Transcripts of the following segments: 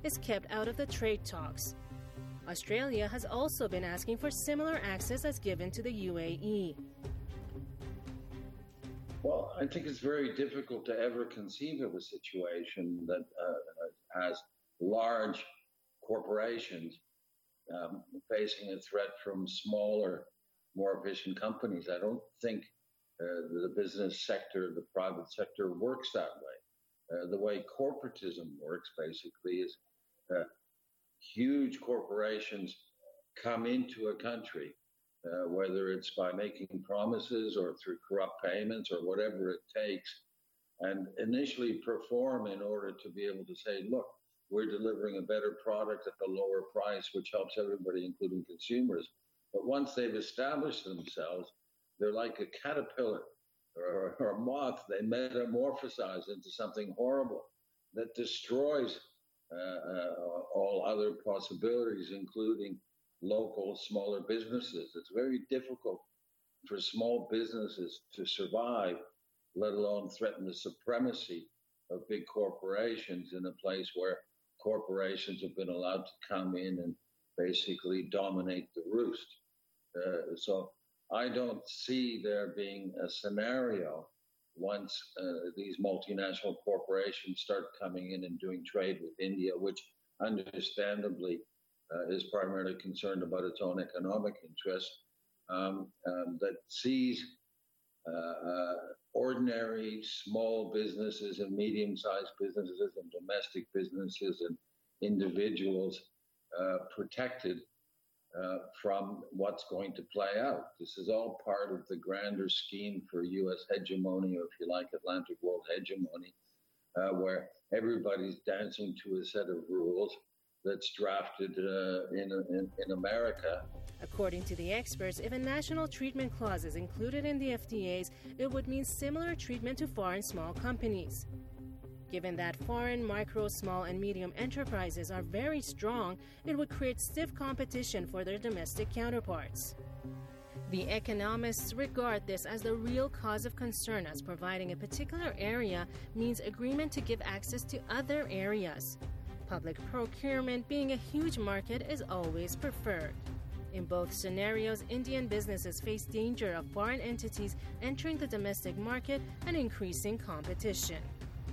is kept out of the trade talks. Australia has also been asking for similar access as given to the UAE. Well, I think it's very difficult to ever conceive of a situation that has large corporations facing a threat from smaller, more efficient companies. I don't think the business sector, the private sector works that way. The way corporatism works basically is huge corporations come into a country, whether it's by making promises or through corrupt payments or whatever it takes, and initially perform in order to be able to say, look, we're delivering a better product at a lower price, which helps everybody, including consumers. But once they've established themselves, they're like a caterpillar or a moth. They metamorphosize into something horrible that destroys all other possibilities, including local, smaller businesses. It's very difficult for small businesses to survive, let alone threaten the supremacy of big corporations in a place where corporations have been allowed to come in and basically dominate the roost. So I don't see there being a scenario once these multinational corporations start coming in and doing trade with India, which understandably is primarily concerned about its own economic interests, that sees ordinary small businesses and medium-sized businesses and domestic businesses and individuals protected from what's going to play out. This is all part of the grander scheme for U.S. hegemony, or if you like, Atlantic world hegemony, where everybody's dancing to a set of rules that's drafted in America. According to the experts, if a national treatment clause is included in the FTAs, it would mean similar treatment to foreign small companies. Given that foreign micro, small, and medium enterprises are very strong, it would create stiff competition for their domestic counterparts. The economists regard this as the real cause of concern, as providing a particular area means agreement to give access to other areas. Public procurement, being a huge market, is always preferred. In both scenarios, Indian businesses face danger of foreign entities entering the domestic market and increasing competition.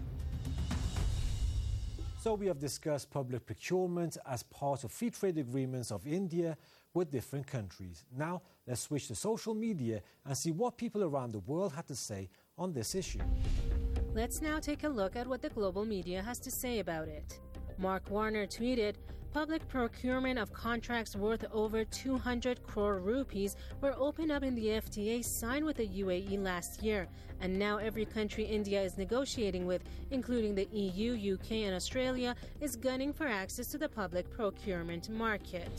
So we have discussed public procurement as part of free trade agreements of India with different countries. Now let's switch to social media and see what people around the world had to say on this issue. Let's now take a look at what the global media has to say about it. Mark Warner tweeted, "Public procurement of contracts worth over 200 crore rupees were opened up in the FTA signed with the UAE last year, and now every country India is negotiating with, including the EU, UK, and Australia, is gunning for access to the public procurement market."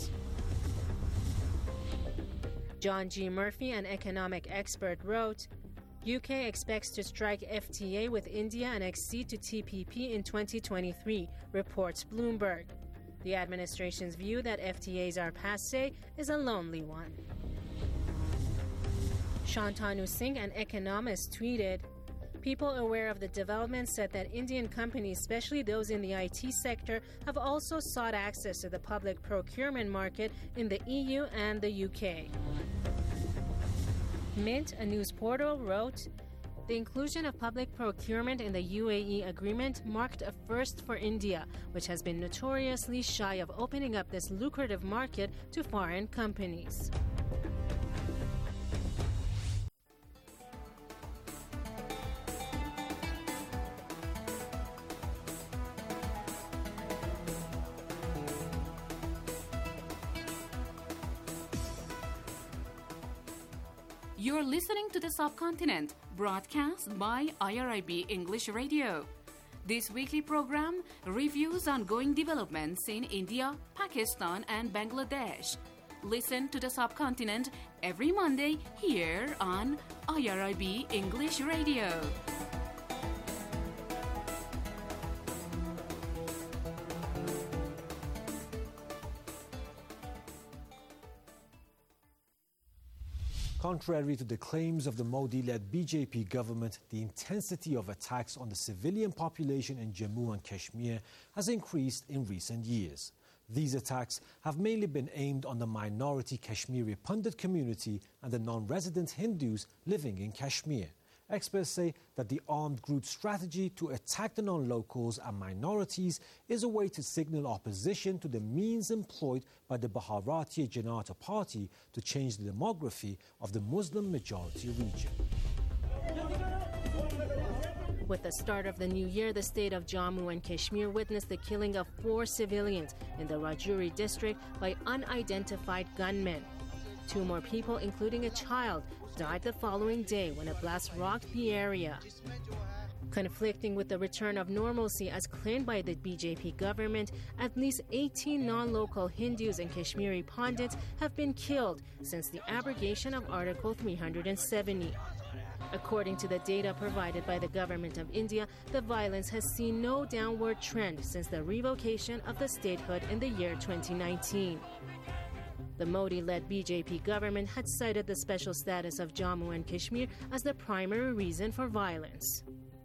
John G. Murphy, an economic expert, wrote, UK expects to strike FTA with India and accede to TPP in 2023, reports Bloomberg. The administration's view that FTAs are passé is a lonely one. Shantanu Singh, an economist, tweeted, "People aware of the development said that Indian companies, especially those in the IT sector, have also sought access to the public procurement market in the EU and the UK." Mint, a news portal, wrote, "The inclusion of public procurement in the UAE agreement marked a first for India, which has been notoriously shy of opening up this lucrative market to foreign companies." You're listening to The Subcontinent, broadcast by IRIB English Radio. This weekly program reviews ongoing developments in India, Pakistan, and Bangladesh. Listen to The Subcontinent every Monday here on IRIB English Radio. Contrary to the claims of the Modi-led BJP government, the intensity of attacks on the civilian population in Jammu and Kashmir has increased in recent years. These attacks have mainly been aimed on the minority Kashmiri Pandit community and the non-resident Hindus living in Kashmir. Experts say that the armed group's strategy to attack the non-locals and minorities is a way to signal opposition to the means employed by the Bharatiya Janata Party to change the demography of the Muslim-majority region. With the start of the new year, the state of Jammu and Kashmir witnessed the killing of 4 civilians in the Rajouri district by unidentified gunmen. 2 more people, including a child, died the following day when a blast rocked the area. Conflicting with the return of normalcy as claimed by the BJP government, at least 18 non-local Hindus and Kashmiri Pandits have been killed since the abrogation of Article 370. According to the data provided by the Government of India, the violence has seen no downward trend since the revocation of the statehood in the year 2019. The Modi-led BJP government had cited the special status of Jammu and Kashmir as the primary reason for violence.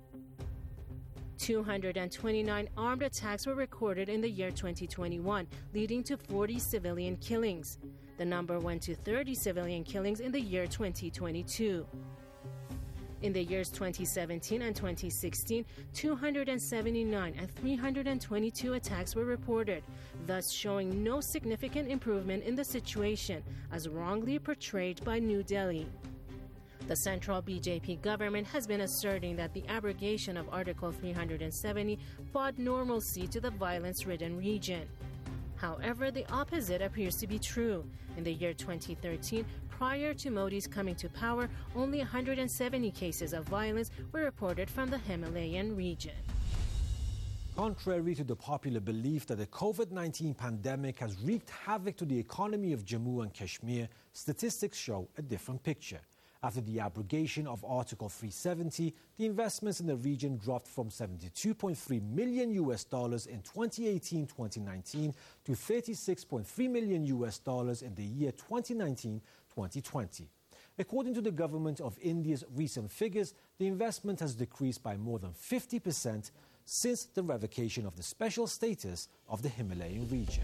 229 armed attacks were recorded in the year 2021, leading to 40 civilian killings. The number went to 30 civilian killings in the year 2022. In the years 2017 and 2016, 279 and 322 attacks were reported, thus showing no significant improvement in the situation, as wrongly portrayed by New Delhi. The central BJP government has been asserting that the abrogation of Article 370 brought normalcy to the violence-ridden region. However, the opposite appears to be true. In the year 2013, prior to Modi's coming to power, only 170 cases of violence were reported from the Himalayan region. Contrary to the popular belief that the COVID-19 pandemic has wreaked havoc to the economy of Jammu and Kashmir, statistics show a different picture. After the abrogation of Article 370, the investments in the region dropped from $72.3 million in 2018-2019 to $36.3 million in the year 2019-2020. According to the government of India's recent figures, the investment has decreased by more than 50% since the revocation of the special status of the Himalayan region.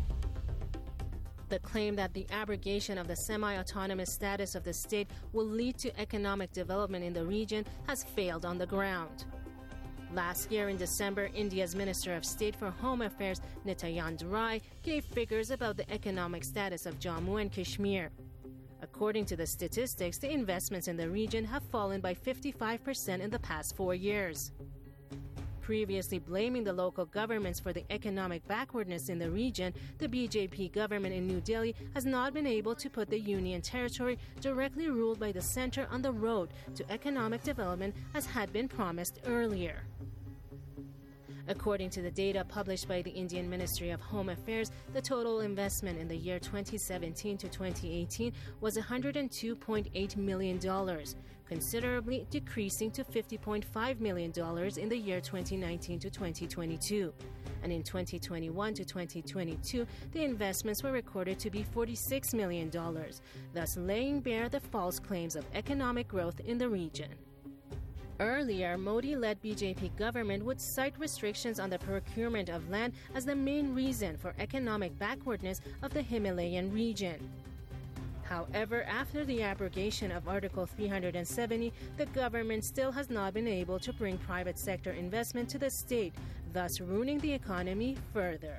The claim that the abrogation of the semi-autonomous status of the state will lead to economic development in the region has failed on the ground. Last year in December, India's Minister of State for Home Affairs, Nityanand Rai, gave figures about the economic status of Jammu and Kashmir. According to the statistics, the investments in the region have fallen by 55% in the past 4 years. Previously blaming the local governments for the economic backwardness in the region, the BJP government in New Delhi has not been able to put the Union territory directly ruled by the center on the road to economic development as had been promised earlier. According to the data published by the Indian Ministry of Home Affairs, the total investment in the year 2017 to 2018 was $102.8 million, considerably decreasing to $50.5 million in the year 2019 to 2022. And in 2021 to 2022, the investments were recorded to be $46 million, thus laying bare the false claims of economic growth in the region. Earlier, Modi-led BJP government would cite restrictions on the procurement of land as the main reason for economic backwardness of the Himalayan region. However, after the abrogation of Article 370, the government still has not been able to bring private sector investment to the state, thus ruining the economy further.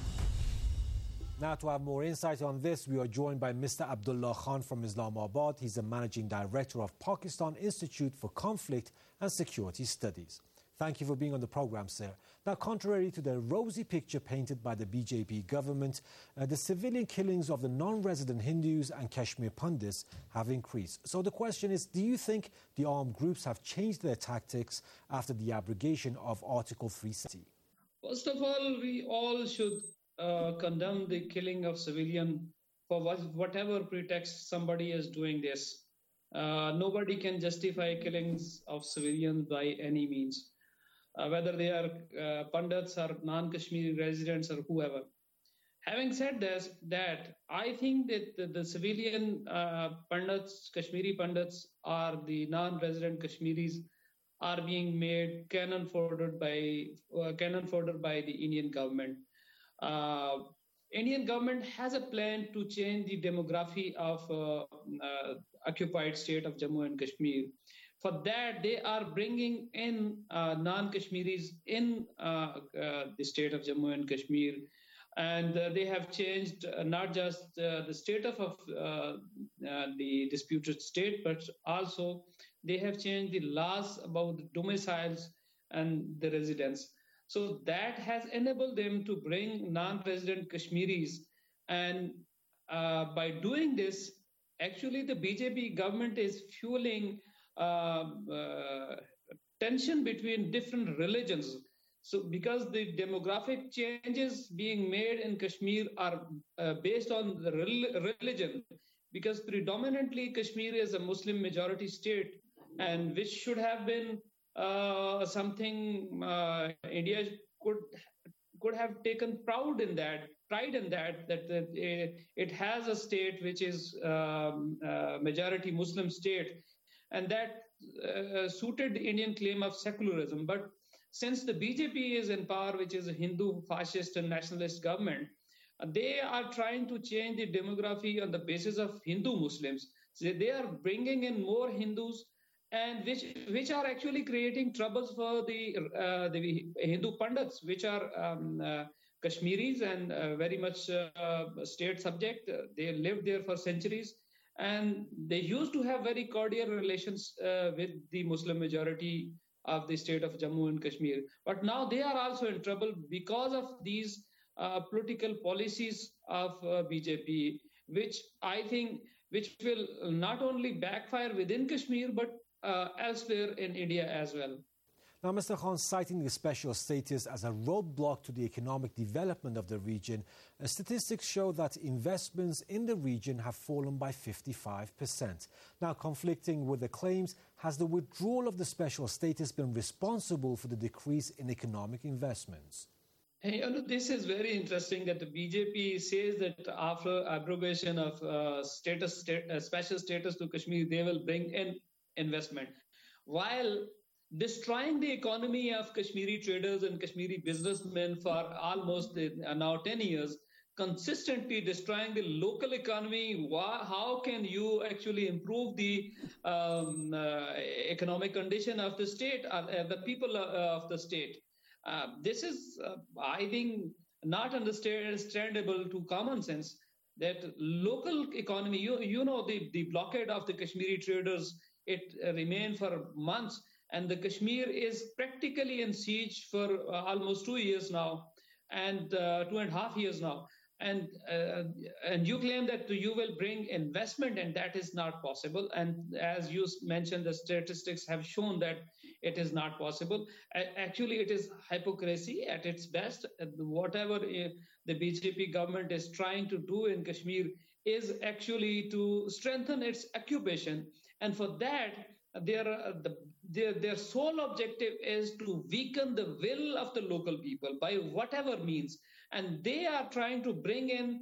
Now, to have more insight on this, we are joined by Mr. Abdullah Khan from Islamabad. He's the Managing Director of Pakistan Institute for Conflict and Security Studies. Thank you for being on the program, sir. Now, contrary to the rosy picture painted by the BJP government, the civilian killings of the non-resident Hindus and Kashmir Pandits have increased. So the question is, do you think the armed groups have changed their tactics after the abrogation of Article 370? First of all, we all should condemn the killing of civilians for whatever pretext somebody is doing this. Nobody can justify killings of civilians by any means, whether they are Pandits or non-Kashmiri residents or whoever. Having said this, that I think that the civilian pundits, Kashmiri pundits, or the non-resident Kashmiris are being made cannon fodder by the Indian government. Indian government has a plan to change the demography of occupied state of Jammu and Kashmir. For that, they are bringing in non-Kashmiris in the state of Jammu and Kashmir. And they have changed not just the status of the disputed state, but also they have changed the laws about the domiciles and the residence. So that has enabled them to bring non-resident Kashmiris. And by doing this, actually the BJP government is fueling tension between different religions. So because the demographic changes being made in Kashmir are based on the religion, because predominantly Kashmir is a Muslim majority state, and which should have been something India could have taken pride in that it has a state which is majority Muslim state, and that suited the Indian claim of secularism. But since the BJP is in power, which is a Hindu, fascist and nationalist government, they are trying to change the demography on the basis of Hindu Muslims. So they are bringing in more Hindus, and which are actually creating troubles for the Hindu Pandits, which are Kashmiris and very much state subject. They lived there for centuries, and they used to have very cordial relations with the Muslim majority of the state of Jammu and Kashmir. But now they are also in trouble because of these political policies of BJP, which I think will not only backfire within Kashmir, but elsewhere in India as well. Now, Mr. Khan, citing the special status as a roadblock to the economic development of the region, statistics show that investments in the region have fallen by 55%. Now, conflicting with the claims, has the withdrawal of the special status been responsible for the decrease in economic investments? Hey, this is very interesting that the BJP says that after abrogation of special status to Kashmir, they will bring in investment, while destroying the economy of Kashmiri traders and Kashmiri businessmen for almost now 10 years, consistently destroying the local economy. How can you actually improve the economic condition of the state, the people of the state? This is, I think, not understandable to common sense, that local economy, you know, the blockade of the Kashmiri traders, it remained for months. And the Kashmir is practically in siege for almost 2 years now, and 2.5 years now. And you claim that you will bring investment, and that is not possible. And as you mentioned, the statistics have shown that it is not possible. Actually, it is hypocrisy at its best. Whatever the BJP government is trying to do in Kashmir is actually to strengthen its occupation. And for that, their sole objective is to weaken the will of the local people by whatever means. And they are trying to bring in,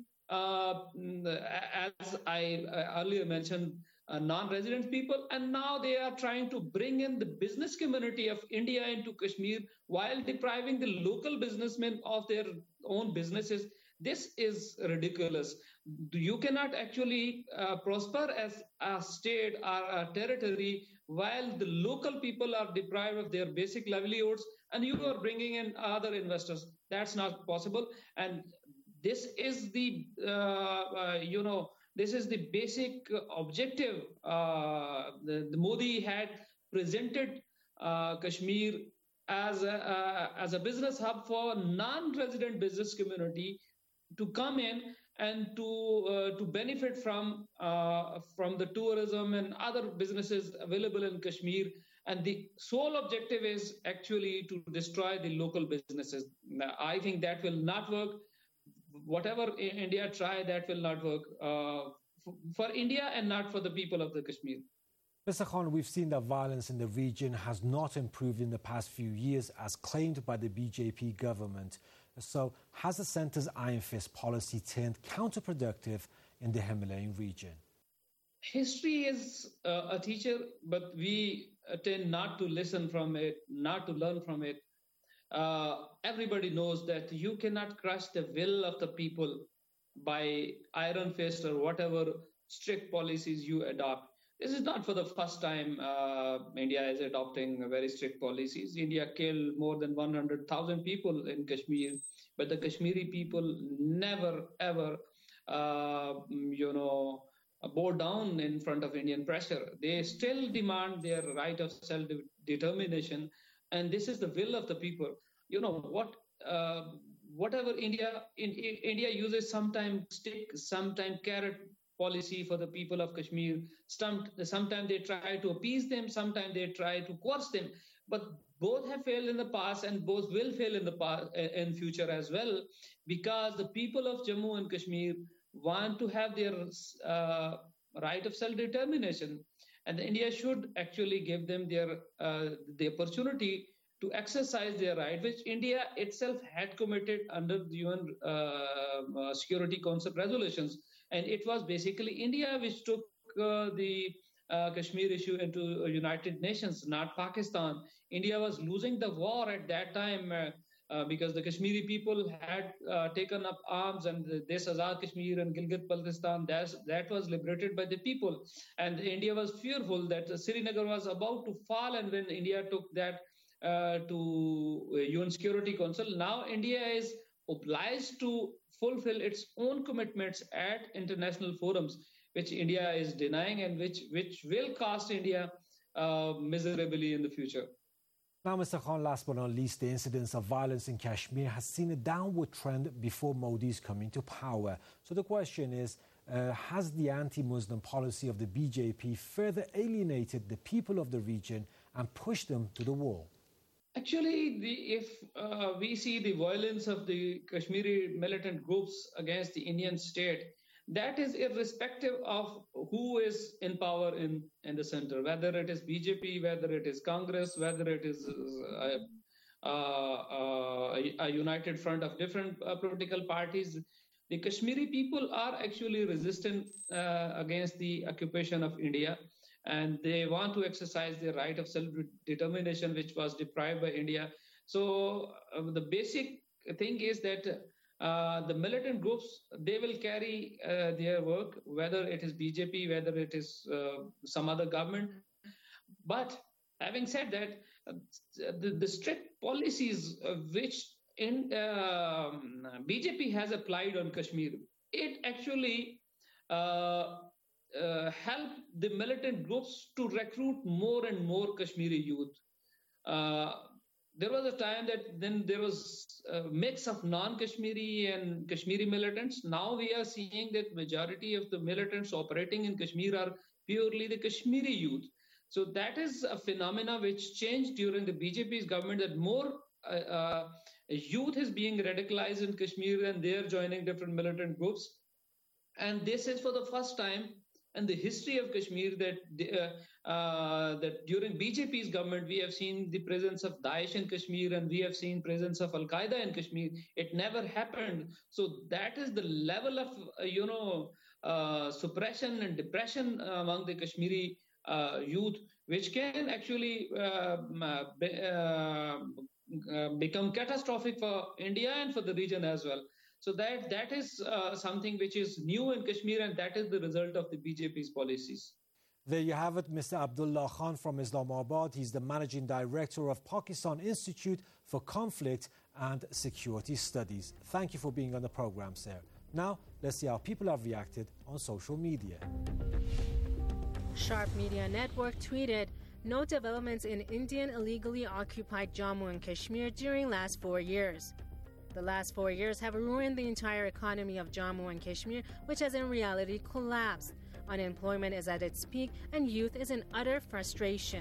as I earlier mentioned, non-resident people. And now they are trying to bring in the business community of India into Kashmir while depriving the local businessmen of their own businesses. This is ridiculous. You cannot actually prosper as a state or a territory while the local people are deprived of their basic livelihoods, and you are bringing in other investors. That's not possible. And this is the, this is the basic objective. The Modi had presented Kashmir as a business hub for non-resident business community to come in and to benefit from the tourism and other businesses available in Kashmir. And the sole objective is actually to destroy the local businesses. I think that will not work. Whatever India try, that will not work for India and not for the people of the Kashmir. Mr. Khan, we've seen that violence in the region has not improved in the past few years, as claimed by the BJP government. So has the centre's iron fist policy turned counterproductive in the Himalayan region? History is a teacher, but we tend not to listen from it, not to learn from it. Everybody knows that you cannot crush the will of the people by iron fist or whatever strict policies you adopt. This is not for the first time India is adopting very strict policies. India killed more than 100,000 people in Kashmir, but the Kashmiri people never, ever, bow down in front of Indian pressure. They still demand their right of self-determination, and this is the will of the people. Whatever India uses sometimes stick, sometimes carrot policy for the people of Kashmir. Sometimes they try to appease them, sometimes they try to coerce them. But both have failed in the past, and both will fail in future as well, because the people of Jammu and Kashmir want to have their right of self-determination, and India should actually give them the opportunity to exercise their right, which India itself had committed under the UN Security Council resolutions. And it was basically India which took the Kashmir issue into United Nations, not Pakistan. India was losing the war at that time because the Kashmiri people had taken up arms, and this Azad Kashmir and Gilgit-Baltistan, that was liberated by the people. And India was fearful that Srinagar was about to fall, and when India took that to UN Security Council, now India is obliged to fulfill its own commitments at international forums, which India is denying, and which will cost India miserably in the future. Now, Mr. Khan, last but not least, the incidence of violence in Kashmir has seen a downward trend before Modi's coming to power. So the question is, has the anti-Muslim policy of the BJP further alienated the people of the region and pushed them to the wall? Actually, if we see the violence of the Kashmiri militant groups against the Indian state, that is irrespective of who is in power in the center, whether it is BJP, whether it is Congress, whether it is a united front of different political parties. The Kashmiri people are actually resistant against the occupation of India, and they want to exercise their right of self-determination, which was deprived by India. So the basic thing is that the militant groups, they will carry their work, whether it is BJP, whether it is some other government. But having said that, the strict policies which BJP has applied on Kashmir, it actually helped the militant groups to recruit more and more Kashmiri youth. There was a time that then there was a mix of non-Kashmiri and Kashmiri militants. Now we are seeing that majority of the militants operating in Kashmir are purely the Kashmiri youth. So that is a phenomena which changed during the BJP's government, that more youth is being radicalized in Kashmir and they are joining different militant groups. And this is for the first time in the history of Kashmir that during BJP's government, we have seen the presence of Daesh in Kashmir, and we have seen presence of Al-Qaeda in Kashmir. It never happened. So that is the level of, suppression and depression among the Kashmiri youth, which can actually become catastrophic for India and for the region as well. So that is something which is new in Kashmir, and that is the result of the BJP's policies. There you have it, Mr. Abdullah Khan from Islamabad. He's the Managing Director of Pakistan Institute for Conflict and Security Studies. Thank you for being on the program, sir. Now, let's see how people have reacted on social media. Sharp Media Network tweeted, "No developments in Indian illegally occupied Jammu and Kashmir during last 4 years. The last 4 years have ruined the entire economy of Jammu and Kashmir, which has in reality collapsed. Unemployment is at its peak and youth is in utter frustration."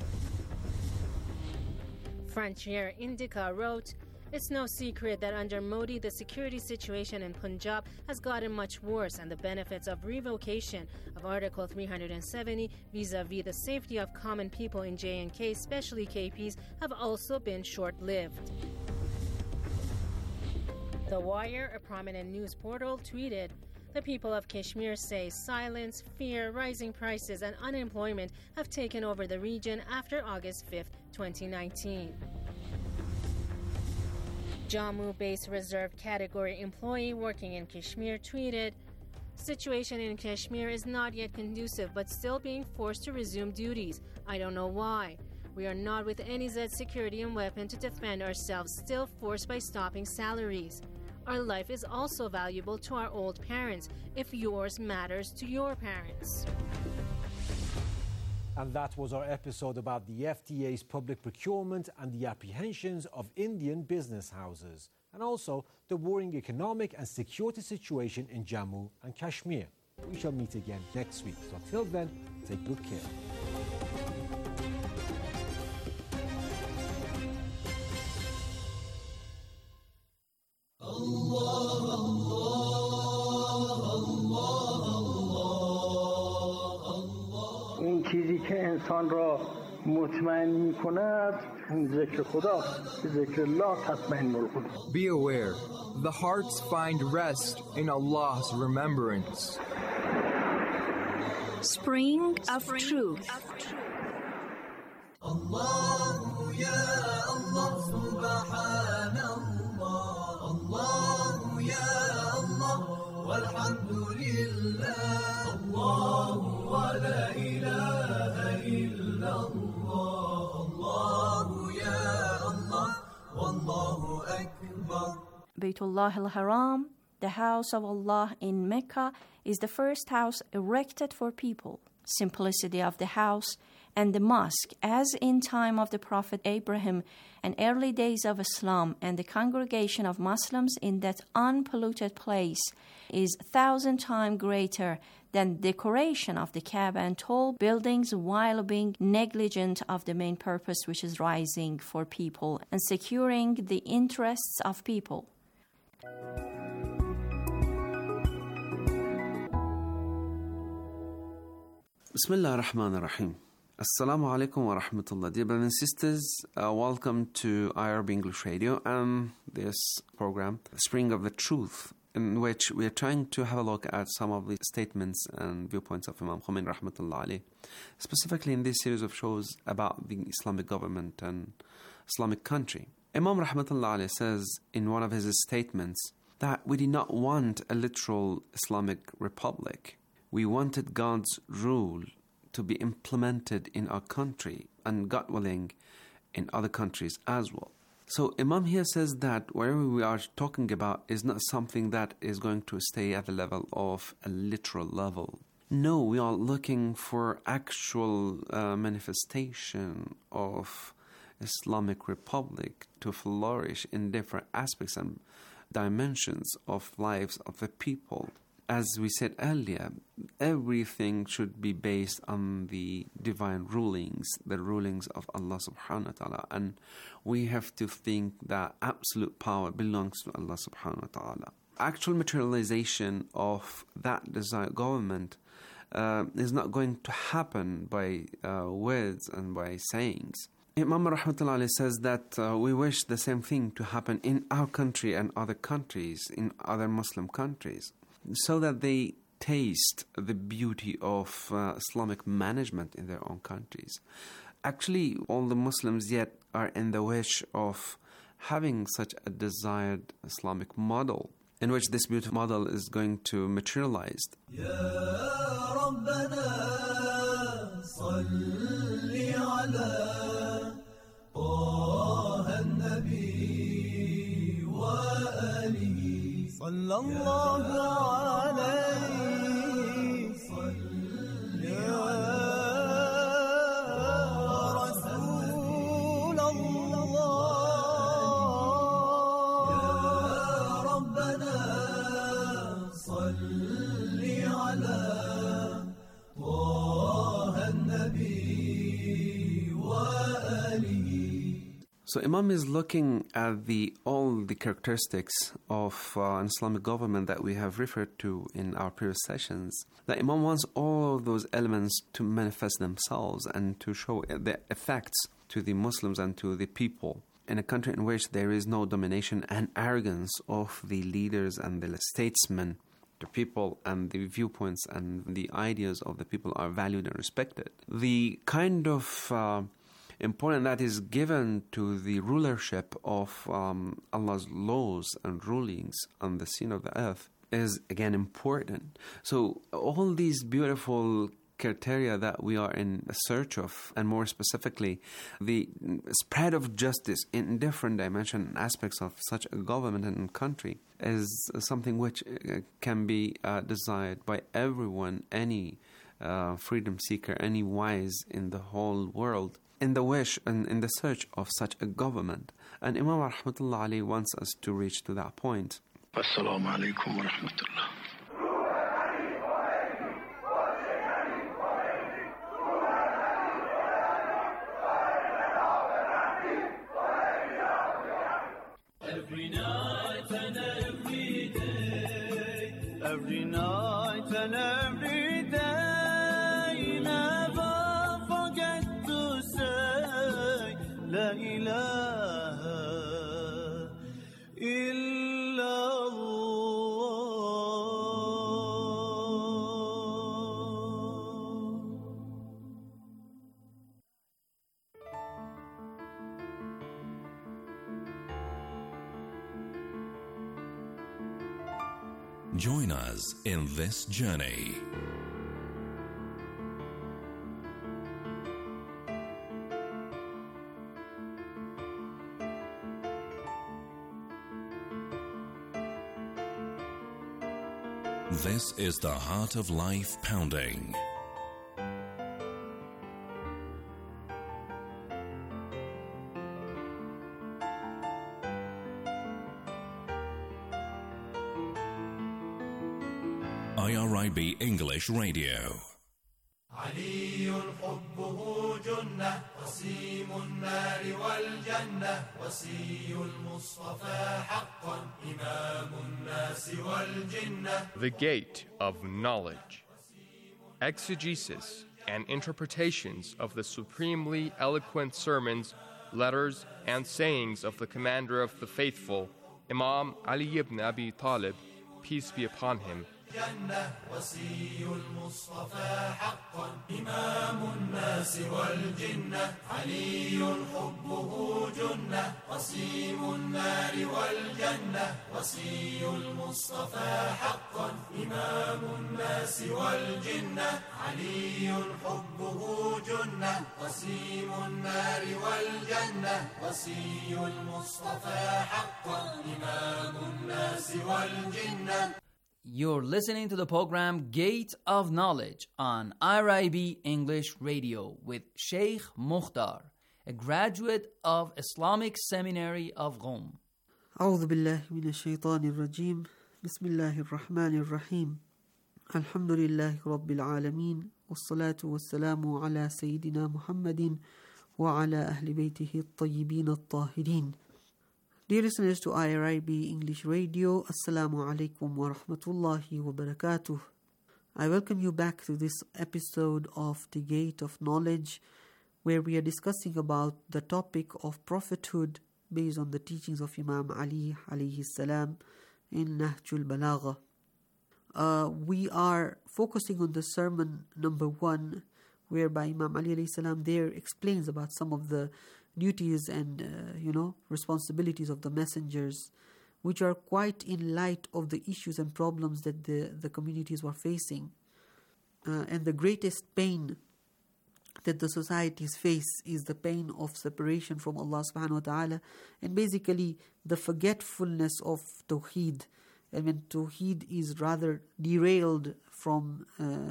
Frontier Indica wrote, "It's no secret that under Modi, the security situation in Punjab has gotten much worse, and the benefits of revocation of Article 370 vis-a-vis the safety of common people in J&K, especially KPs, have also been short-lived." The Wire, a prominent news portal, tweeted, "The people of Kashmir say silence, fear, rising prices, and unemployment have taken over the region after August 5, 2019. Jammu-based reserve category employee working in Kashmir tweeted, "Situation in Kashmir is not yet conducive, but still being forced to resume duties. I don't know why. We are not with any Z security and weapon to defend ourselves, still forced by stopping salaries. Our life is also valuable to our old parents, if yours matters to your parents." And that was our episode about the FTA's public procurement and the apprehensions of Indian business houses, and also the worrying economic and security situation in Jammu and Kashmir. We shall meet again next week. So until then, take good care. اون چیزی که انسان را مطمئن می‌کند ذکر خداست. ذکر الله تطمئن القلوب. Be aware, the hearts find rest in Allah's remembrance. Spring of Truth. Allah ya Allah subhanallah. Allah ya Allah walhamdulillah. Allah wa la ilaha illallah. Allah ya Allah wallahu akbar. Baytullah al-Haram, the house of Allah in Mecca, is the first house erected for people. Simplicity of the house and the mosque, as in time of the Prophet Abraham and early days of Islam, and the congregation of Muslims in that unpolluted place is 1,000 times greater than decoration of the Kaaba and tall buildings, while being negligent of the main purpose, which is rising for people and securing the interests of people. Bismillah ar-Rahman ar-Rahim. Assalamu alaikum wa rahmatullah. Dear brothers and sisters, welcome to IRB English Radio and this program, Spring of the Truth, in which we are trying to have a look at some of the statements and viewpoints of Imam Khomeini rahmatullah alayh, specifically in this series of shows about the Islamic government and Islamic country. Imam rahmatullah alayh says in one of his statements that we did not want a literal Islamic republic. We wanted God's rule to be implemented in our country and, God willing, in other countries as well. So Imam here says that whatever we are talking about is not something that is going to stay at the level of a literal level. No, we are looking for actual manifestation of Islamic Republic to flourish in different aspects and dimensions of lives of the people. As we said earlier, everything should be based on the divine rulings, the rulings of Allah subhanahu wa ta'ala. And we have to think that absolute power belongs to Allah subhanahu wa ta'ala. Actual materialization of that desired government is not going to happen by words and by sayings. Imam rahmatullah says that we wish the same thing to happen in our country and other countries, in other Muslim countries, so that they taste the beauty of Islamic management in their own countries. Actually, all the Muslims yet are in the wish of having such a desired Islamic model, in which this beautiful model is going to materialize. Ya Rabbana, salli ala Taha an-Nabi wa alihi. صلى الله عليه صل يا رسول الله يا ربنا صل على طه النبي وآله. So Imam is looking at all the characteristics of an Islamic government that we have referred to in our previous sessions. That Imam wants all of those elements to manifest themselves and to show the effects to the Muslims and to the people. in a country in which there is no domination and arrogance of the leaders and the statesmen, the people and the viewpoints and the ideas of the people are valued and respected. The kind of importance that is given to the rulership of Allah's laws and rulings on the scene of the earth is again important. So all these beautiful criteria that we are in search of, and more specifically, the spread of justice in different dimensions and aspects of such a government and country is something which can be desired by everyone, any freedom seeker, any wise in the whole world, in the wish and in the search of such a government. And Imam Rahmatullah Ali wants us to reach to that point. Assalamu alaikum wa rahmatullah. Every night and every day, every night and every day, never forget to say La ilaha illallah. Join us in this journey. This is the Heart of Life Pounding. IRIB English Radio. علي حبه جنة وسيم النار والجنة وصي المصطفى حقا إمام الناس والجنة. The Gate of Knowledge. Exegesis and interpretations of the supremely eloquent sermons, letters, and sayings of the Commander of the Faithful, Imam Ali ibn Abi Talib, peace be upon him. جنة وصي المصطفى حقا إمام الناس والجنة علي حبه جنة وصيم النار والجنة وصي المصطفى حقا إمام الناس والجنة علي حبه جنة وصيم النار والجنة وصي المصطفى حقا إمام الناس والجنة. You're listening to the program Gate of Knowledge on IRIB English Radio with Sheikh Mukhtar, a graduate of Islamic Seminary of Qom. أعوذ بالله من الشيطان الرجيم بسم الله الرحمن الرحيم الحمد لله رب العالمين والصلاة والسلام على سيدنا محمد وعلى أهل بيته الطيبين الطاهرين. Dear listeners to IRIB English Radio, Assalamu alaikum wa rahmatullahi wa barakatuh. I welcome you back to this episode of The Gate of Knowledge, where we are discussing about the topic of prophethood based on the teachings of Imam Ali alayhi salam in Nahjul Balagha. We are focusing on the sermon number 1, whereby Imam Ali alayhi salam there explains about some of the duties and responsibilities of the messengers, which are quite in light of the issues and problems that the communities were facing. And the greatest pain that the societies face is the pain of separation from Allah subhanahu wa ta'ala, and basically the forgetfulness of Tawheed. And when Tawheed is rather derailed from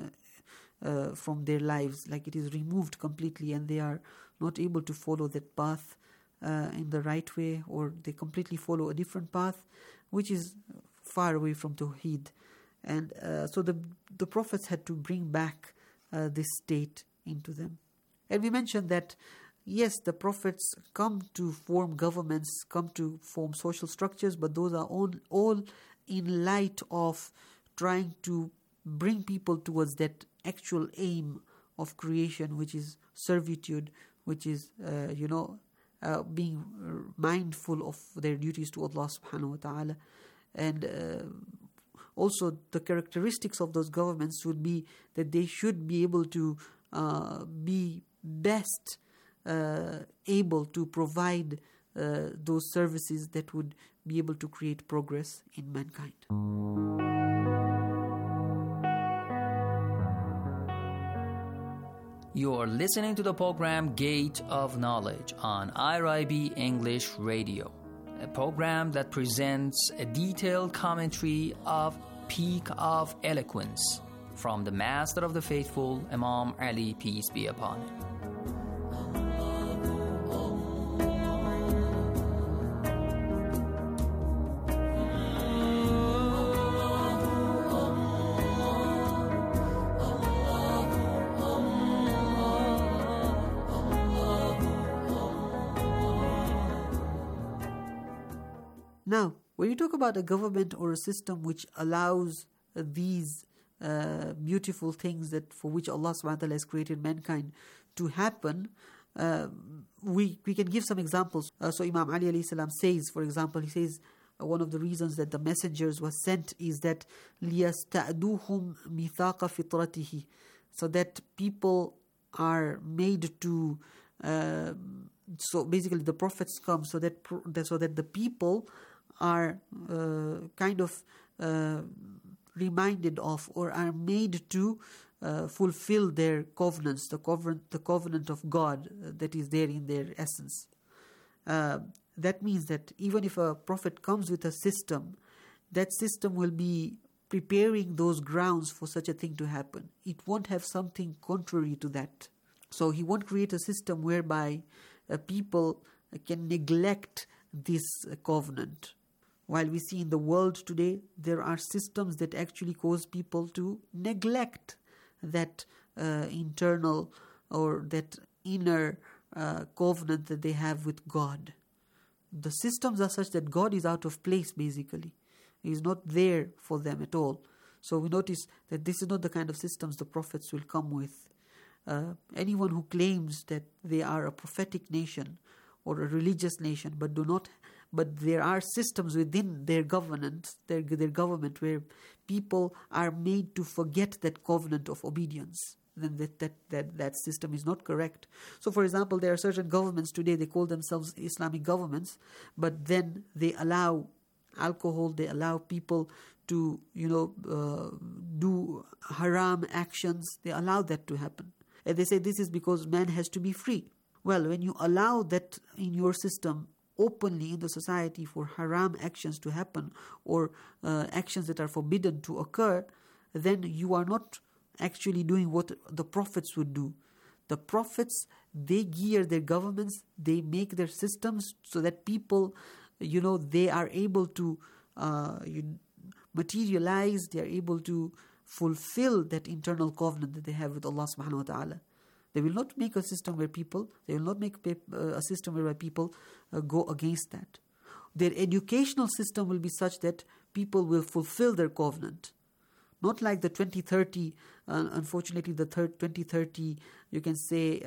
their lives, like it is removed completely, and they are not able to follow that path in the right way, or they completely follow a different path which is far away from Tawheed. And so the prophets had to bring back this state into them. And we mentioned that yes, the prophets come to form governments, come to form social structures, but those are all in light of trying to bring people towards that actual aim of creation, which is servitude, which is being mindful of their duties to Allah subhanahu wa ta'ala. And also the characteristics of those governments would be that they should be able to be best able to provide those services that would be able to create progress in mankind. You're listening to the program Gate of Knowledge on IRIB English Radio, a program that presents a detailed commentary of Peak of Eloquence from the Master of the Faithful, Imam Ali, peace be upon him. Now, when you talk about a government or a system which allows these beautiful things that for which Allah subhanahu wa ta'ala has created mankind to happen, we can give some examples. So Imam Ali alayhi salam says, for example, he says one of the reasons that the messengers were sent is that لِيَسْتَعْدُوهُمْ مِثَاقَ فِطْرَتِهِ, so that people are made to so basically the prophets come so that the people are kind of reminded of or are made to fulfill their covenants, the covenant of God that is there in their essence. That means that even if a prophet comes with a system, that system will be preparing those grounds for such a thing to happen. It won't have something contrary to that. So he won't create a system whereby people can neglect this covenant. While we see in the world today, there are systems that actually cause people to neglect that internal or that inner covenant that they have with God. The systems are such that God is out of place, basically. He is not there for them at all. So we notice that this is not the kind of systems the prophets will come with. Anyone who claims that they are a prophetic nation or a religious nation, but there are systems within their government, their government, where people are made to forget that covenant of obedience, then that system is not correct. So, for example, there are certain governments today, they call themselves Islamic governments, but then they allow alcohol, they allow people to, do haram actions, they allow that to happen. And they say this is because man has to be free. Well, when you allow that in your system openly in the society for haram actions to happen or actions that are forbidden to occur, then you are not actually doing what the prophets would do. The prophets, they gear their governments, they make their systems so that people, they are able to materialize, they are able to fulfill that internal covenant that they have with Allah subhanahu wa ta'ala. They will not make a system where people go against that. Their educational system will be such that people will fulfill their covenant. Not like the 2030, unfortunately the 2030, you can say,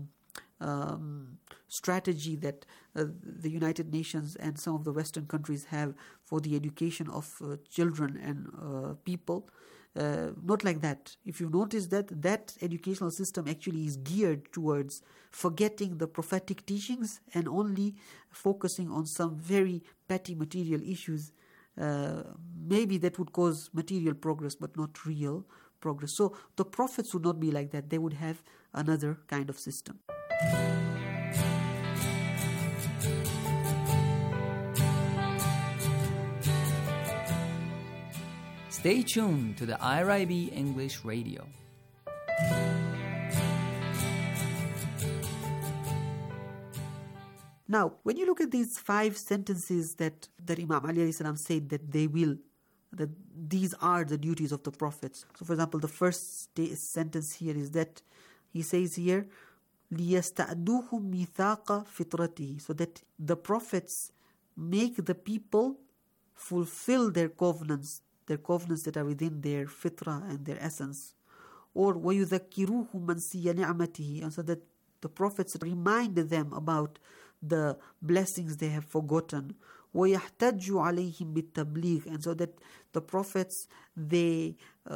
strategy that the United Nations and some of the Western countries have for the education of children and people. Not like that. If you notice that educational system actually is geared towards forgetting the prophetic teachings and only focusing on some very petty material issues, maybe that would cause material progress but not real progress. So the prophets would not be like that. They would have another kind of system. Stay tuned to the IRIB English Radio. Now, when you look at these 5 sentences that Imam Ali alayhi salam said that these are the duties of the prophets. So, for example, the first sentence here is that he says here, لِيَسْتَعْدُوهُمْ مِثَاقَ فِطْرَتِهِ, so that the prophets make the people fulfill their covenants that are within their fitra and their essence. Or وَيُذَكِّرُوهُمْ مَنْ سِيَ نِعْمَتِهِ, and so that the prophets remind them about the blessings they have forgotten. وَيَحْتَجُّ عَلَيْهِمْ بِالتَّبْلِيغِ. And so that the prophets, they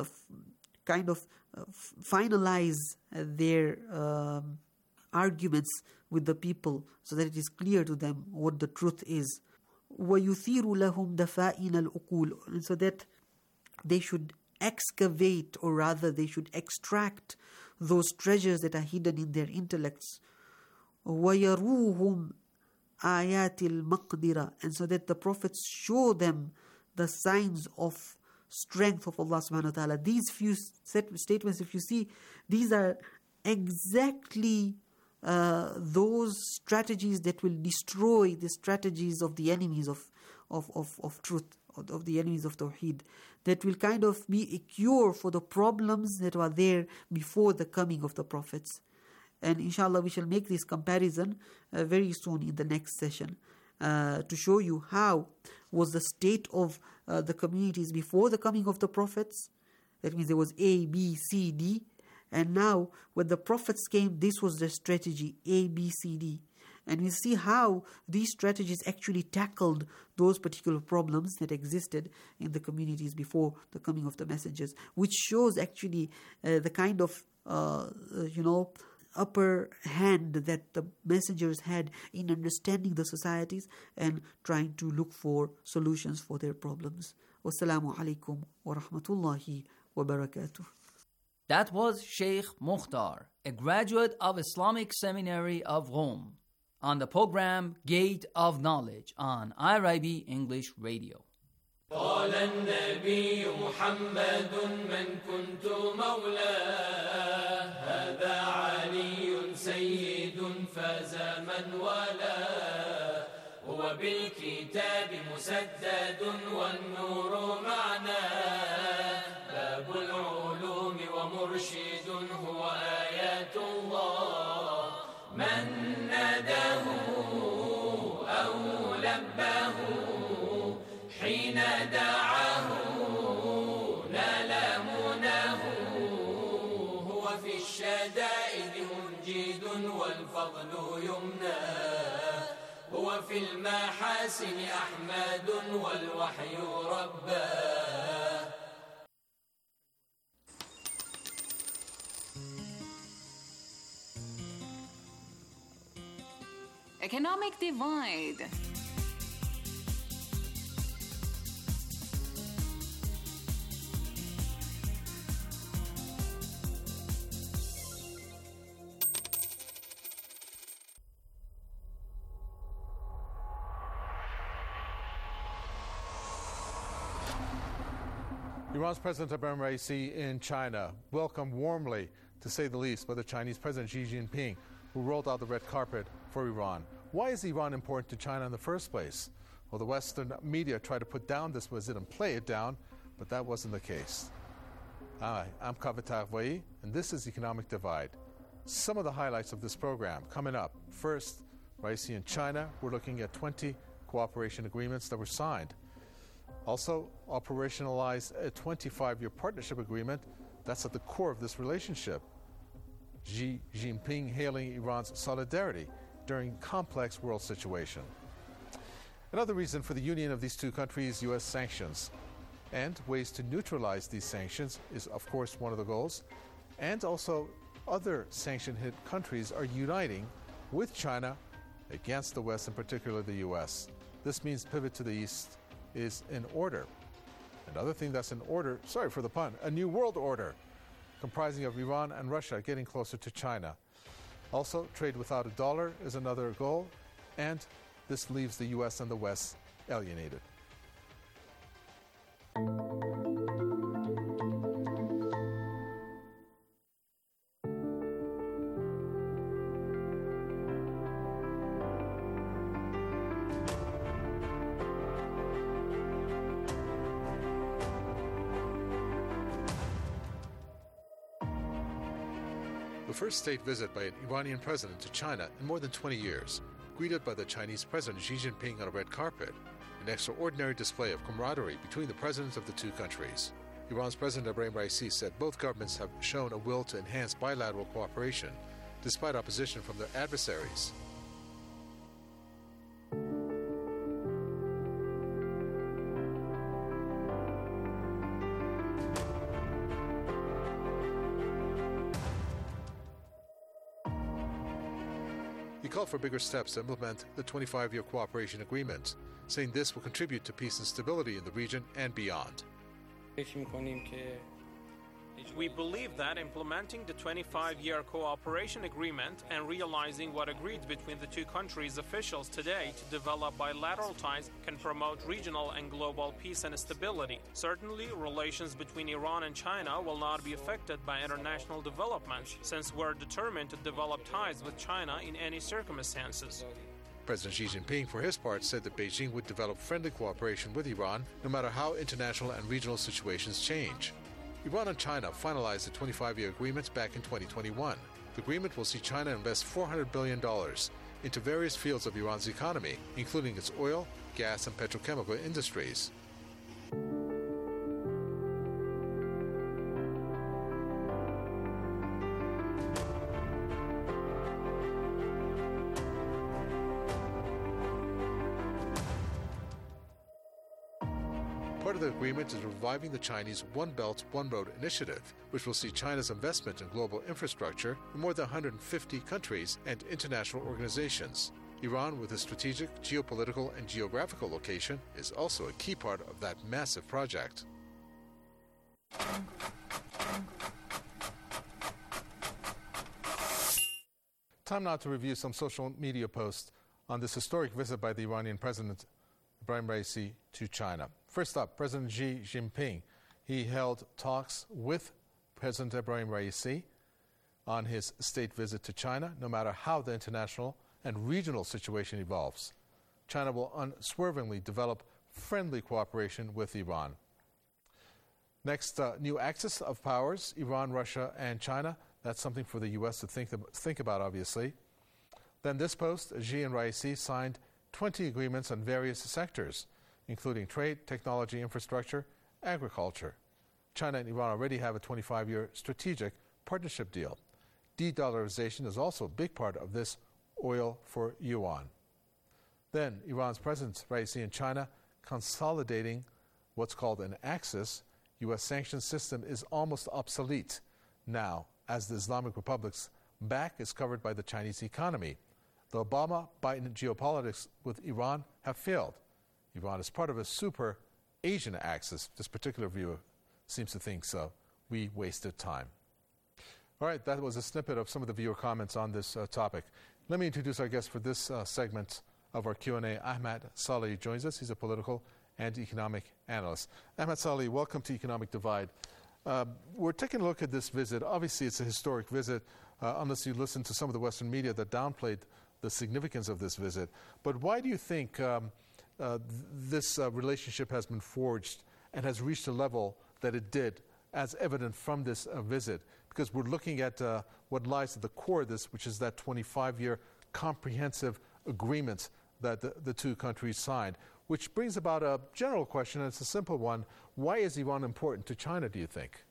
finalize their arguments with the people so that it is clear to them what the truth is. وَيُثِيرُ لَهُمْ دَفَائِنَ الْأُقُولِ. And so that they should excavate, or rather they should extract those treasures that are hidden in their intellects. وَيَرُوهُمْ آيَاتِ الْمَقْدِرَةِ. And so that the prophets show them the signs of strength of Allah subhanahu wa ta'ala. These few statements, if you see, these are exactly those strategies that will destroy the strategies of the enemies of truth, of the enemies of Tawheed, that will kind of be a cure for the problems that were there before the coming of the prophets. And inshallah we shall make this comparison very soon in the next session to show you how was the state of the communities before the coming of the prophets. That means there was A, B, C, D. And now when the prophets came, this was the strategy, A, B, C, D. And we see how these strategies actually tackled those particular problems that existed in the communities before the coming of the messengers, which shows actually the kind of, upper hand that the messengers had in understanding the societies and trying to look for solutions for their problems. Wassalamu alaikum wa rahmatullahi wa barakatuh. That was Sheikh Mukhtar, a graduate of Islamic Seminary of Rome, on the program Gate of Knowledge on IRIB English Radio. قال النبي محمد من كنت مولاه هذا علي سيد فاز من والاه هو بالكتاب مسدد والنور معناه باب العلوم ومرشد هو آيات الله من ناداه أو لباه حين دعاه نال مناه هو في الشدائد منجد والفضل يمناه هو في المحاسن أحمد والوحي رباه. Economic divide. Iran's President Ibrahim Raisi in China, welcomed warmly, to say the least, by the Chinese President Xi Jinping, who rolled out the red carpet for Iran. Why is Iran important to China in the first place? Well, the Western media tried to put down this visit and play it down, but that wasn't the case. Hi, I'm Kaveh Taghvai, and this is Economic Divide. Some of the highlights of this program coming up. First, Raisi in China. We're looking at 20 cooperation agreements that were signed. Also, operationalized a 25-year partnership agreement that's at the core of this relationship. Xi Jinping hailing Iran's solidarity during complex world situation. Another reason for the union of these two countries, U.S. sanctions. And ways to neutralize these sanctions is, of course, one of the goals. And also, other sanction-hit countries are uniting with China against the West, in particular the U.S. This means pivot to the East is in order. Another thing that's in order, sorry for the pun, a new world order comprising of Iran and Russia getting closer to China. Also, trade without a dollar is another goal, and this leaves the U.S. and the West alienated. The first state visit by an Iranian president to China in more than 20 years, greeted by the Chinese President Xi Jinping on a red carpet, an extraordinary display of camaraderie between the presidents of the two countries. Iran's President Ibrahim Raisi said both governments have shown a will to enhance bilateral cooperation, despite opposition from their adversaries. called for bigger steps to implement the 25-year cooperation agreement, saying this will contribute to peace and stability in the region and beyond. We believe that implementing the 25-year cooperation agreement and realizing what agreed between the two countries' officials today to develop bilateral ties can promote regional and global peace and stability. Certainly, relations between Iran and China will not be affected by international developments, since we're determined to develop ties with China in any circumstances. President Xi Jinping, for his part, said that Beijing would develop friendly cooperation with Iran no matter how international and regional situations change. Iran and China finalized the 25-year agreement back in 2021. The agreement will see China invest $400 billion into various fields of Iran's economy, including its oil, gas, and petrochemical industries. Part of the agreement is reviving the Chinese One Belt, One Road initiative, which will see China's investment in global infrastructure in more than 150 countries and international organizations. Iran, with its strategic, geopolitical, and geographical location, is also a key part of that massive project. Time now to review some social media posts on this historic visit by the Iranian President Ebrahim Raisi to China. First up, President Xi Jinping. He held talks with President Ebrahim Raisi on his state visit to China, no matter how the international and regional situation evolves. China will unswervingly develop friendly cooperation with Iran. Next, new axis of powers, Iran, Russia, and China. That's something for the U.S. to think about, obviously. Then this post, Xi and Raisi signed 20 agreements on various sectors, including trade, technology, infrastructure, agriculture. China and Iran already have a 25-year strategic partnership deal. De-dollarization is also a big part of this oil for yuan. Then Iran's President Raisi and China consolidating what's called an axis. U.S. sanctions system is almost obsolete now, as the Islamic Republic's back is covered by the Chinese economy. The Obama-Biden geopolitics with Iran have failed. Iran is part of a super Asian axis. This particular viewer seems to think so. We wasted time. All right, that was a snippet of some of the viewer comments on this topic. Let me introduce our guest for this segment of our Q&A. Ahmad Saleh joins us. He's a political and economic analyst. Ahmad Saleh, welcome to Economic Divide. We're taking a look at this visit. Obviously, it's a historic visit, unless you listen to some of the Western media that downplayed the significance of this visit. But why do you think this relationship has been forged and has reached a level that it did, as evident from this visit? Because we're looking at what lies at the core of this, which is that 25-year comprehensive agreement that the two countries signed, which brings about a general question, and it's a simple one. Why is Iran important to China, do you think?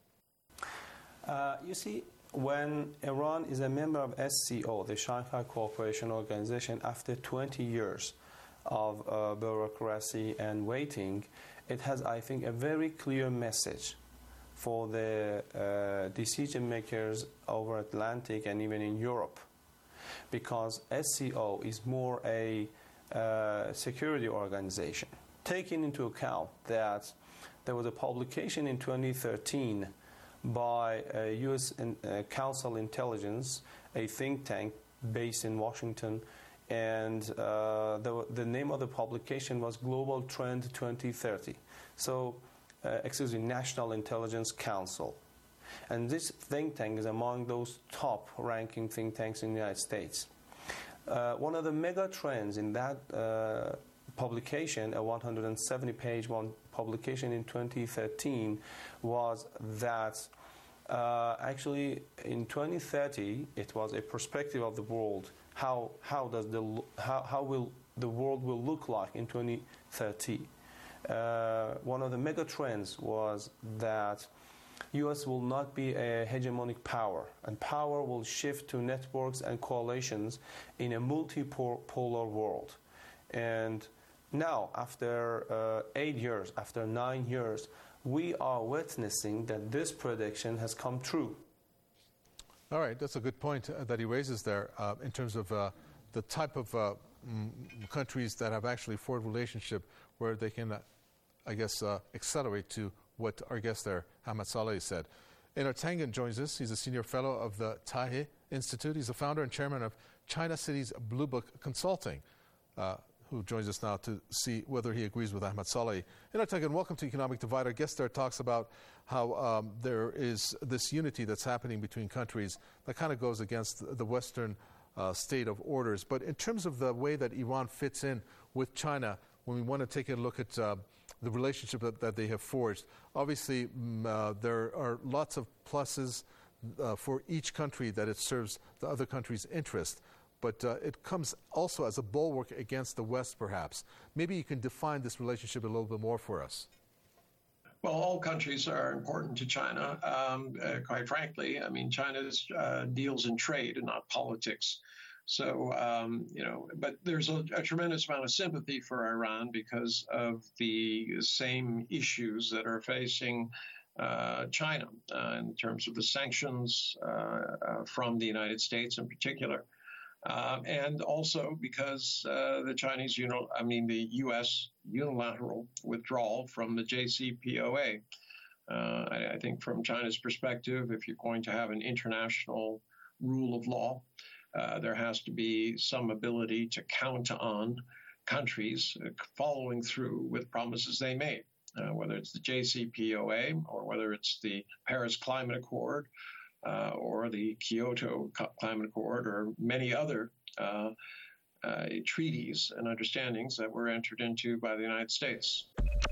You see, when Iran is a member of SCO, the Shanghai Cooperation Organization, after 20 years of bureaucracy and waiting, it has, I think, a very clear message for the decision makers over Atlantic and even in Europe, because SCO is more a security organization. Taking into account that there was a publication in 2013 by U.S. Council Intelligence, a think tank based in Washington, and the name of the publication was Global Trend 2030. So, National Intelligence Council. And this think tank is among those top-ranking think tanks in the United States. One of the mega trends in that publication, a 170-page publication in 2013, was that actually in 2030 it was a perspective of the world. How will the world will look like in 2030? One of the mega trends was that U.S. will not be a hegemonic power, and power will shift to networks and coalitions in a multipolar world. And now, after 8 years, after 9 years, we are witnessing that this prediction has come true. All right, that's a good point that he raises there in terms of the type of countries that have actually forged relationship where they can, accelerate to what our guest there, Ahmad Saleh, said. Einar Tangen joins us. He's a senior fellow of the Tahe Institute. He's the founder and chairman of China City's Blue Book Consulting, who joins us now to see whether he agrees with Ahmad Saleh. Einar Tangen, welcome to Economic Divide. Our guest there talks about how there is this unity that's happening between countries that kind of goes against the Western state of orders. But in terms of the way that Iran fits in with China, when we want to take a look at the relationship that they have forged, obviously there are lots of pluses for each country that it serves the other country's interest. But it comes also as a bulwark against the West, perhaps. Maybe you can define this relationship a little bit more for us. Well, all countries are important to China, quite frankly. I mean, China's deals in trade and not politics. So, but there's a tremendous amount of sympathy for Iran because of the same issues that are facing China in terms of the sanctions from the United States in particular. And also because the U.S. unilateral withdrawal from the JCPOA. I think from China's perspective, if you're going to have an international rule of law, there has to be some ability to count on countries following through with promises they made, whether it's the JCPOA or whether it's the Paris Climate Accord or the Kyoto Climate Accord or many other treaties and understandings that were entered into by the United States.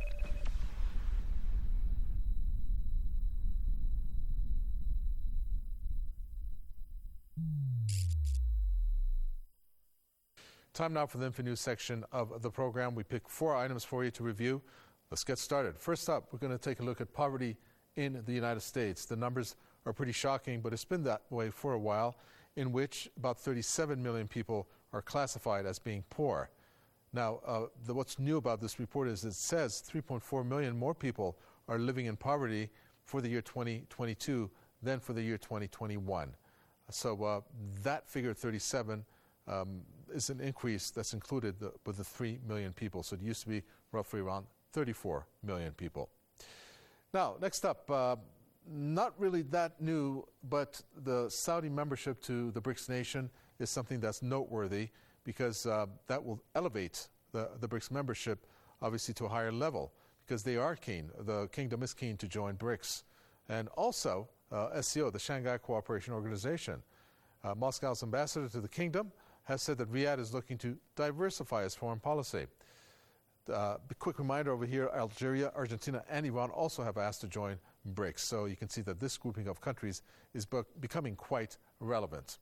Time now for the Info News section of the program. We pick 4 items for you to review. Let's get started. First up, we're going to take a look at poverty in the United States. The numbers are pretty shocking, but it's been that way for a while, in which about 37 million people are classified as being poor. Now, what's new about this report is it says 3.4 million more people are living in poverty for the year 2022 than for the year 2021. So that figure, 37, is an increase that's included with the 3 million people. So it used to be roughly around 34 million people. Now, next up, not really that new, but the Saudi membership to the BRICS nation is something that's noteworthy because that will elevate the BRICS membership, obviously, to a higher level because they are keen. The kingdom is keen to join BRICS. And also, SCO, the Shanghai Cooperation Organization. Moscow's ambassador to the kingdom has said that Riyadh is looking to diversify its foreign policy. A quick reminder over here, Algeria, Argentina, and Iran also have asked to join BRICS. So you can see that this grouping of countries is becoming quite relevant.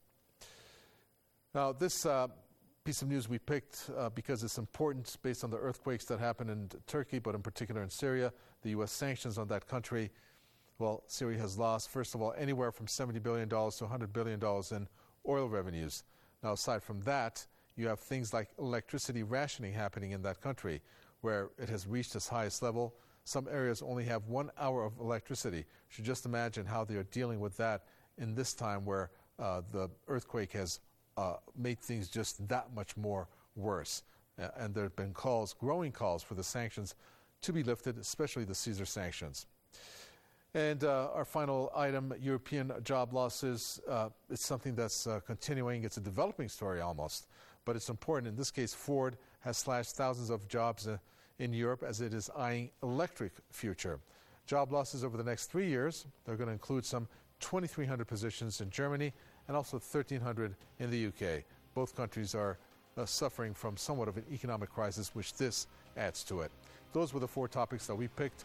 Now, this piece of news we picked because it's important based on the earthquakes that happened in Turkey, but in particular in Syria, the U.S. sanctions on that country. Well, Syria has lost, first of all, anywhere from $70 billion to $100 billion in oil revenues. Now, aside from that, you have things like electricity rationing happening in that country, where it has reached its highest level. Some areas only have 1 hour of electricity. You should just imagine how they are dealing with that in this time where the earthquake has made things just that much more worse. And there have been growing calls for the sanctions to be lifted, especially the Caesar sanctions. And our final item, European job losses. It's something that's continuing. It's a developing story almost, but it's important. In this case, Ford has slashed thousands of jobs in Europe as it is eyeing electric future. Job losses over the next 3 years, they're going to include some 2,300 positions in Germany and also 1,300 in the UK. Both countries are suffering from somewhat of an economic crisis, which this adds to it. Those were the 4 topics that we picked.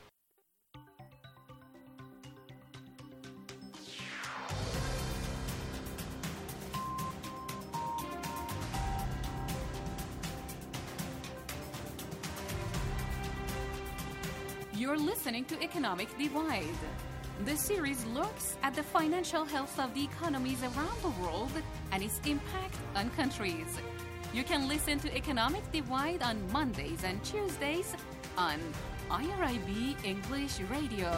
You're listening to Economic Divide. This series looks at the financial health of the economies around the world and its impact on countries. You can listen to Economic Divide on Mondays and Tuesdays on IRIB English Radio.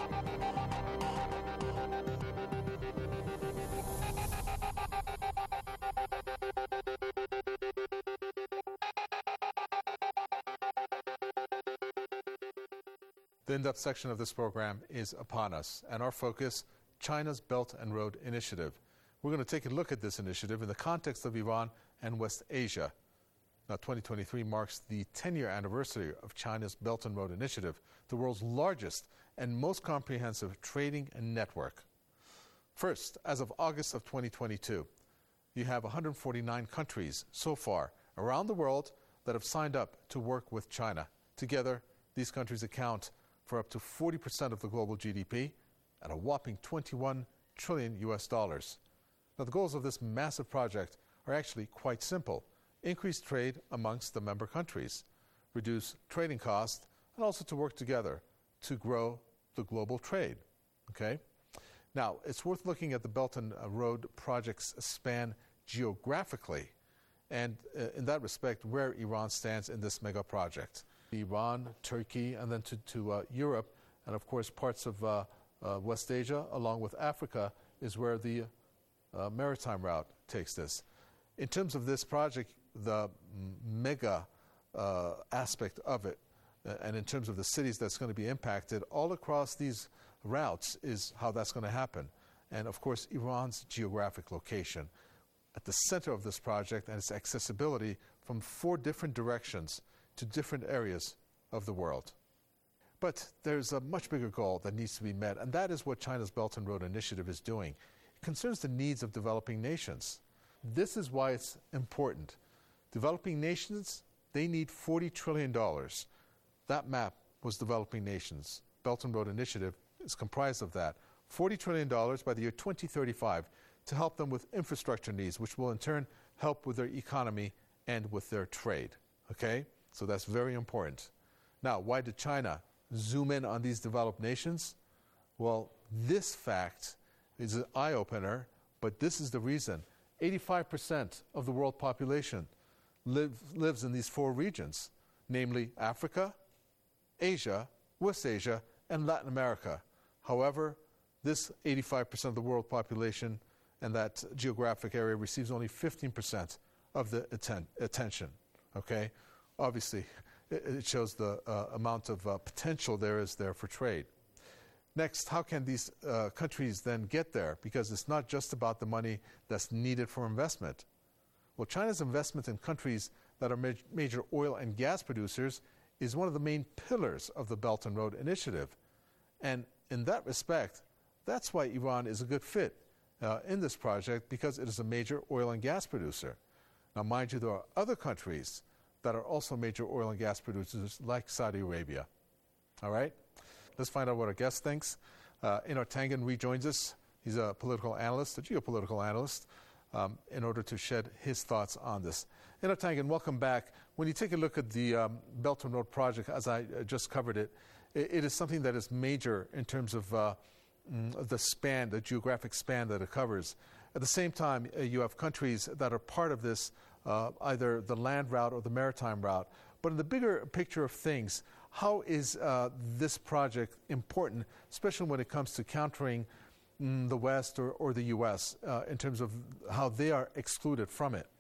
The in-depth section of this program is upon us, and our focus, China's Belt and Road Initiative. We're going to take a look at this initiative in the context of Iran and West Asia. Now, 2023 marks the 10-year anniversary of China's Belt and Road Initiative, the world's largest and most comprehensive trading and network. First, as of August of 2022, you have 149 countries so far around the world that have signed up to work with China. Together, these countries account for up to 40% of the global GDP and a whopping $21 trillion. Now, the goals of this massive project are actually quite simple. Increase trade amongst the member countries, reduce trading costs, and also to work together to grow the global trade. Okay? Now, it's worth looking at the Belt and Road project's span geographically, and in that respect, where Iran stands in this mega project. Iran, Turkey, and then to Europe, and of course parts of West Asia, along with Africa, is where the maritime route takes this. In terms of this project, the mega aspect of it, and in terms of the cities that's going to be impacted, all across these routes is how that's going to happen. And of course, Iran's geographic location. At the center of this project and its accessibility from 4 different directions to different areas of the world. But there's a much bigger goal that needs to be met, and that is what China's Belt and Road Initiative is doing. It concerns the needs of developing nations. This is why it's important. Developing nations, they need $40 trillion. That map was developing nations. Belt and Road Initiative is comprised of that. $40 trillion by the year 2035 to help them with infrastructure needs, which will in turn help with their economy and with their trade. Okay? So that's very important. Now, why did China zoom in on these developed nations? Well, this fact is an eye-opener, but this is the reason. 85% of the world population lives in these 4 regions, namely Africa, Asia, West Asia, and Latin America. However, this 85% of the world population and that geographic area receives only 15% of the attention. Okay? Obviously, it shows the amount of potential there is there for trade. Next, how can these countries then get there? Because it's not just about the money that's needed for investment. Well, China's investment in countries that are major oil and gas producers is one of the main pillars of the Belt and Road Initiative. And in that respect, that's why Iran is a good fit in this project, because it is a major oil and gas producer. Now, mind you, there are other countries that are also major oil and gas producers, like Saudi Arabia. All right? Let's find out what our guest thinks. Einar Tangen rejoins us. He's a political analyst, a geopolitical analyst, in order to shed his thoughts on this. Einar Tangen, welcome back. When you take a look at the Belt and Road project, as I just covered it, it is something that is major in terms of the span, the geographic span that it covers. At the same time, you have countries that are part of this, either the land route or the maritime route. But in the bigger picture of things, how is this project important, especially when it comes to countering the West or the U.S. In terms of how they are excluded from it?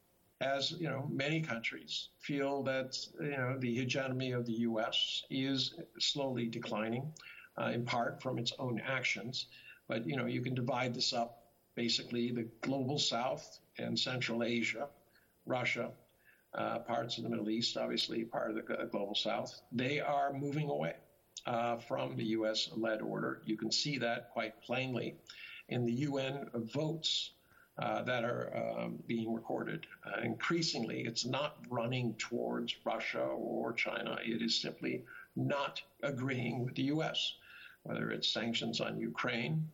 As you know, many countries feel that the hegemony of the U.S. is slowly declining, in part from its own actions. But you can divide this up. Basically, the global South and Central Asia, Russia, parts of the Middle East, obviously part of the global South, they are moving away from the U.S.-led order. You can see that quite plainly in the UN votes that are being recorded. Increasingly, it's not running towards Russia or China. It is simply not agreeing with the U.S., whether it's sanctions on Ukraine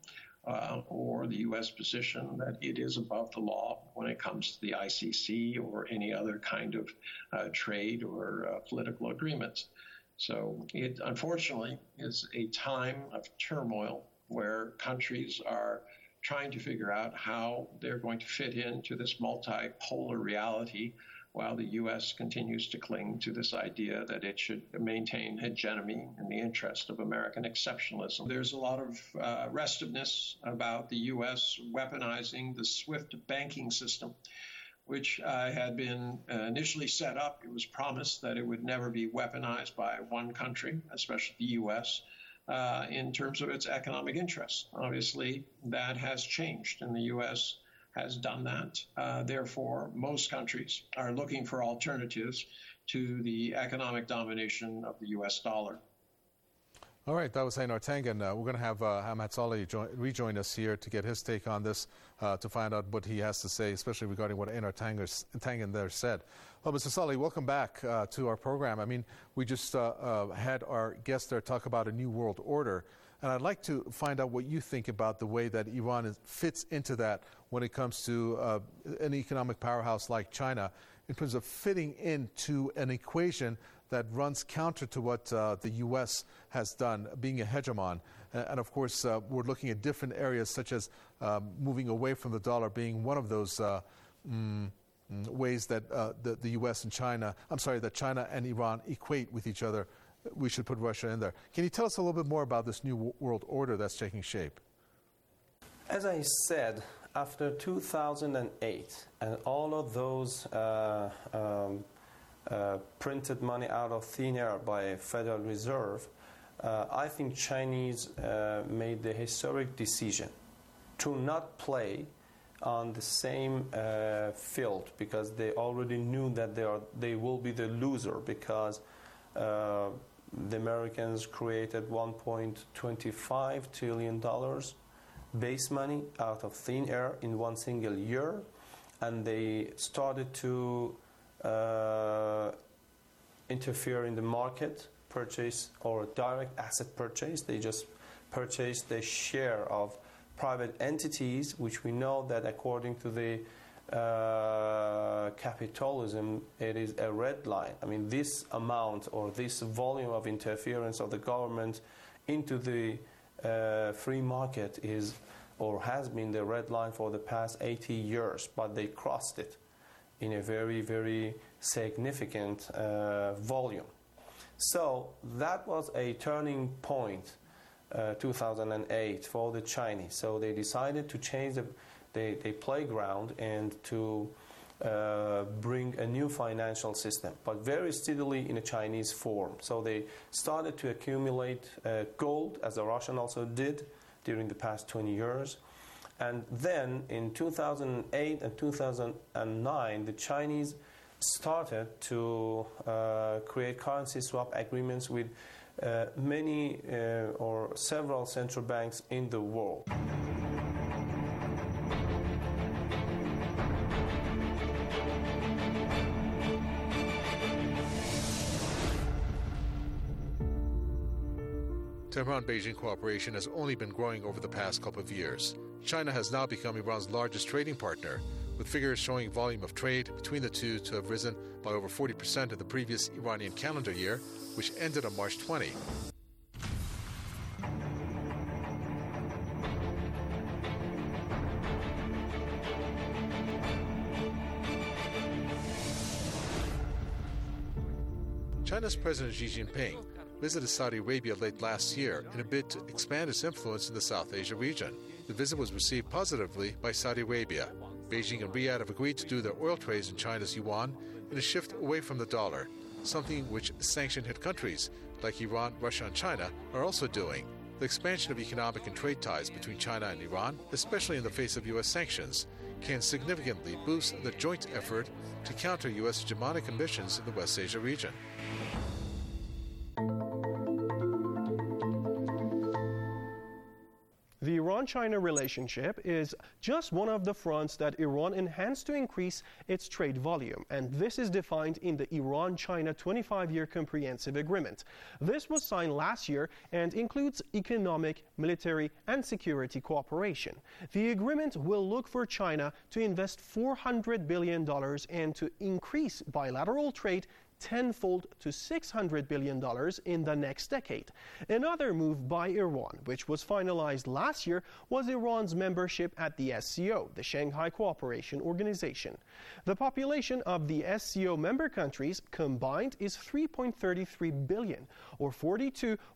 or the U.S. position that it is above the law when it comes to the ICC or any other kind of trade or political agreements. So it, unfortunately, is a time of turmoil where countries are trying to figure out how they're going to fit into this multipolar reality while the U.S. continues to cling to this idea that it should maintain hegemony in the interest of American exceptionalism. There's a lot of restiveness about the U.S. weaponizing the SWIFT banking system, which had been initially set up. It was promised that it would never be weaponized by one country, especially the U.S., in terms of its economic interests. Obviously, that has changed, and the U.S. has done that. Therefore, most countries are looking for alternatives to the economic domination of the U.S. dollar. All right, that was Einar Tangen. We're going to have Ahmad Saleh rejoin us here to get his take on this, to find out what he has to say, especially regarding what Einar Tangen there said. Well, Mr. Saleh, welcome back to our program. I mean, we just had our guest there talk about a new world order, and I'd like to find out what you think about the way that Iran fits into that when it comes to an economic powerhouse like China, in terms of fitting into an equation that runs counter to what the U.S. has done, being a hegemon. And of course, we're looking at different areas, such as moving away from the dollar being one of those ways that the U.S. and China, that China and Iran equate with each other. We should put Russia in there. Can you tell us a little bit more about this new world order that's taking shape? As I said, after 2008 and all of those printed money out of thin air by Federal Reserve, I think Chinese made the historic decision to not play on the same field, because they already knew that they will be the loser, because the Americans created $1.25 trillion base money out of thin air in one single year, and they started to interfere in the market, purchase or direct asset purchase. They just purchased the share of private entities, which we know that according to the capitalism, it is a red line. I mean, this amount or this volume of interference of the government into the free market is or has been the red line for the past 80 years, but they crossed it in a very, very significant volume. So that was a turning point, 2008, for the Chinese. So they decided to change the playground and to bring a new financial system, but very steadily in a Chinese form. So they started to accumulate gold, as the Russian also did during the past 20 years. And then in 2008 and 2009, the Chinese started to create currency swap agreements with many or several central banks in the world. Tehran-Beijing cooperation has only been growing over the past couple of years. China has now become Iran's largest trading partner, with figures showing volume of trade between the two to have risen by over 40% in the previous Iranian calendar year, which ended on March 20. China's President Xi Jinping visited Saudi Arabia late last year in a bid to expand its influence in the South Asia region. The visit was received positively by Saudi Arabia. Beijing and Riyadh have agreed to do their oil trades in China's yuan in a shift away from the dollar, something which sanction-hit countries like Iran, Russia, and China are also doing. The expansion of economic and trade ties between China and Iran, especially in the face of U.S. sanctions, can significantly boost the joint effort to counter U.S. hegemonic ambitions in the West Asia region. The Iran-China relationship is just one of the fronts that Iran enhanced to increase its trade volume, and this is defined in the Iran-China 25-year comprehensive agreement. This was signed last year and includes economic, military, and security cooperation. The agreement will look for China to invest $400 billion and to increase bilateral trade tenfold to $600 billion in the next decade. Another move by Iran, which was finalized last year, was Iran's membership at the SCO, the Shanghai Cooperation Organization. The population of the SCO member countries combined is 3.33 billion, or 42